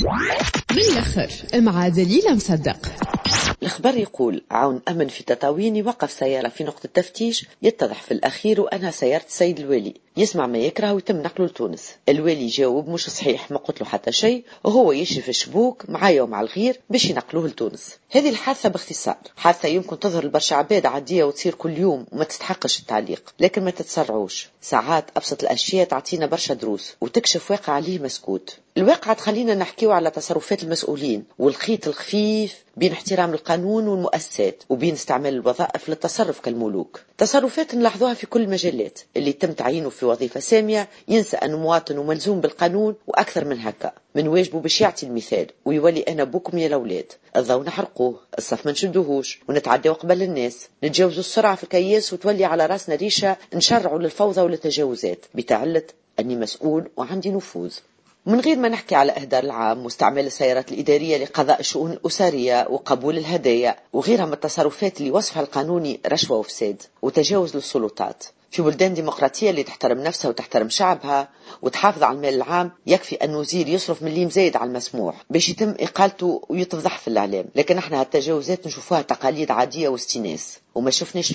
من الأخر مع دليل مصدق. الخبر يقول: عون أمن في تطاوين وقف سيارة في نقطة تفتيش، يتضح في الأخير وأنها سيارة السيد الوالي. يسمع ما يكره ويتم نقله لتونس. الوالي جاوب: مش صحيح، ما قلت له حتى شيء، وهو يشرف الشبوك معايا ومع الغير باش ينقلوه لتونس. هذه الحادثة باختصار حادثة يمكن تظهر لبرشا عباد عادية وتصير كل يوم وما تستحقش التعليق، لكن ما تتسرعوش. ساعات أبسط الأشياء تعطينا برشا دروس وتكشف واقع عليه مسكوت. الواقع تخلينا نحكيو على تصرفات المسؤولين والخيط الخفيف بين احترام القانون والمؤسسات وبين استعمال الوظائف للتصرف كالملوك. تصرفات نلاحظوها في كل المجالات. اللي يتم تعيينه في وظيفة سامية ينسى أنه مواطن وملزوم بالقانون، وأكثر من هكا من واجبه باش يعطي المثال ويولي أنا بوكم يا الأولاد. الضوء نحرقوه، الصف ما نشدوهوش، ونتعداو قبل الناس، نتجاوزوا السرعة في الكياس وتولي على راسنا ريشة نشرعوا للفوضى وللتجاوزات بتعلة أني مسؤول وعندي نفوذ. من غير ما نحكي على إهدار العام واستعمال السيارات الإدارية لقضاء الشؤون الأسرية وقبول الهدايا وغيرها من التصرفات اللي وصفها القانوني رشوة وفساد وتجاوز للسلطات. في بلدان ديمقراطية اللي تحترم نفسها وتحترم شعبها وتحافظ على المال العام، يكفي أن وزير يصرف مليم زايد على المسموح باش يتم إقالته ويتفضح في الإعلام. لكن احنا هالتجاوزات نشوفوها تقاليد عادية واستئناس، وما شفناش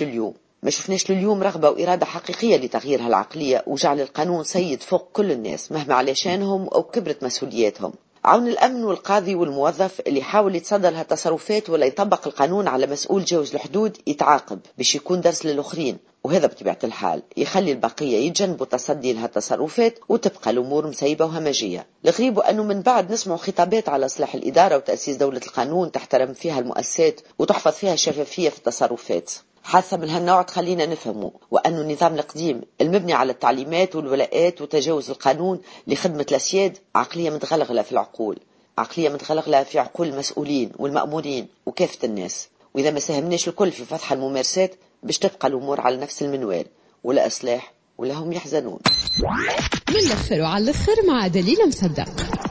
لليوم رغبة وإرادة حقيقية لتغيير هالعقلية وجعل القانون سيد فوق كل الناس مهما على شانهم أو كبرت مسؤولياتهم. عون الأمن والقاضي والموظف اللي يحاول يتصدى لها التصرفات ولا يطبق القانون على مسؤول جاوز الحدود يتعاقب باش يكون درس للآخرين، وهذا بطبيعة الحال يخلي البقية يتجنبوا تصدي لها التصرفات وتبقى الأمور مسيبة وهمجية. الغريب أنه من بعد نسمع خطابات على إصلاح الإدارة وتأسيس دولة القانون تحترم فيها المؤسسات وتحفظ فيها الشفافية في التصرفات. حاسة من هالنوع تخلينا نفهمه وأنه النظام القديم المبني على التعليمات والولاءات وتجاوز القانون لخدمة الأسياد عقلية متغلغلة في العقول، عقلية متغلغلة في عقول المسؤولين والمأمورين وكافة الناس. وإذا ما ساهمناش الكل في فتح الممارسات باش تبقى الأمور على نفس المنوال، ولا إصلاح ولا هم يحزنون. من الأخر وعلى الأخر مع دليل مصدق.